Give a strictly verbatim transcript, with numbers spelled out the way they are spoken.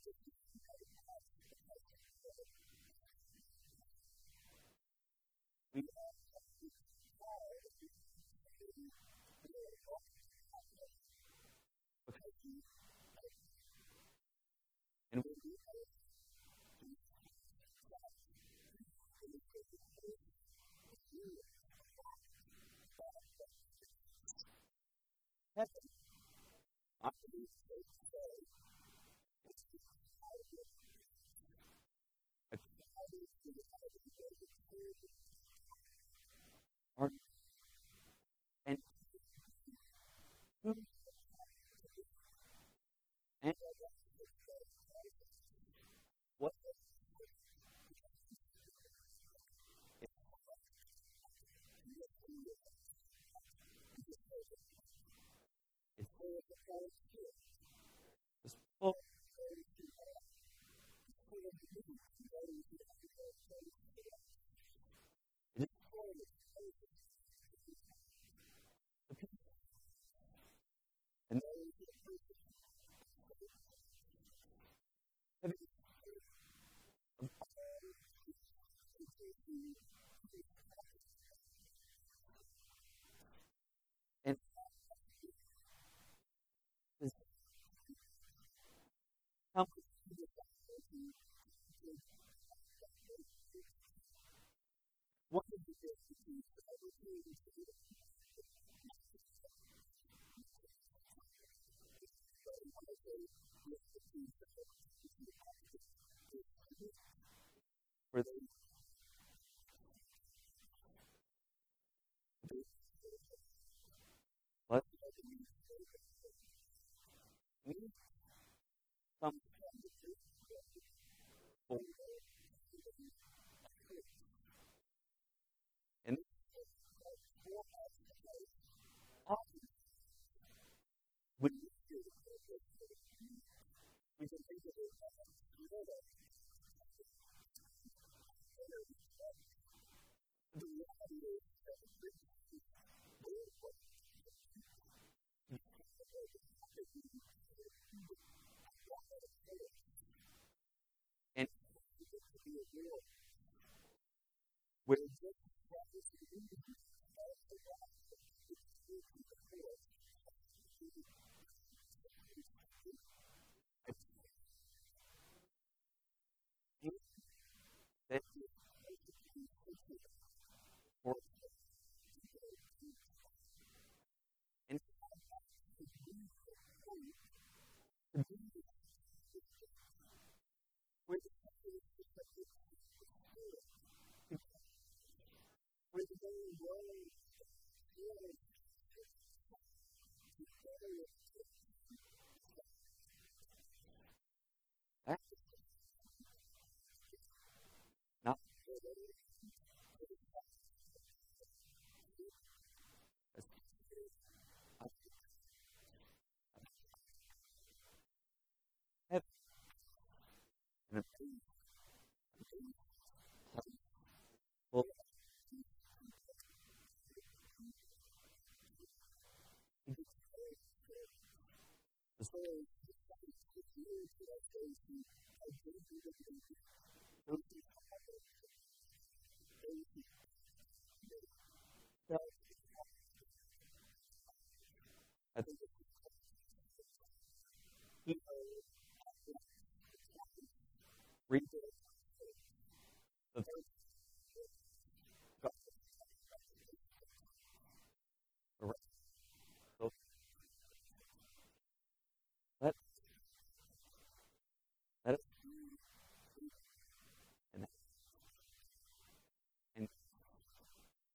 We and we have our and and what is this book is the people and and this how what were they what we some people and often when we can think of it and where that or and where where the very world that not as have and well the story I think he reads